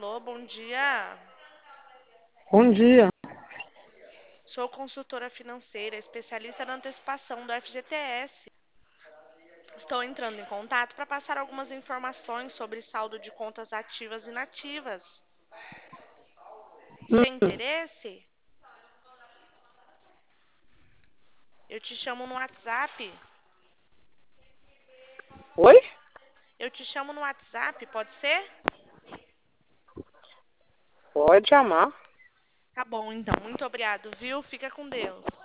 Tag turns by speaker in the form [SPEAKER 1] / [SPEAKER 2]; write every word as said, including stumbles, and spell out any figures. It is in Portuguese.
[SPEAKER 1] Alô, bom dia.
[SPEAKER 2] Bom dia.
[SPEAKER 1] Sou consultora financeira, especialista na antecipação do F G T S. Estou entrando em contato para passar algumas informações sobre saldo de contas ativas e inativas.
[SPEAKER 2] Hum,
[SPEAKER 1] Tem interesse? Eu te chamo no WhatsApp.
[SPEAKER 2] Oi?
[SPEAKER 1] Eu te chamo no WhatsApp, pode ser?
[SPEAKER 2] Pode chamar.
[SPEAKER 1] Tá bom, então. Muito obrigado, viu? Fica com Deus.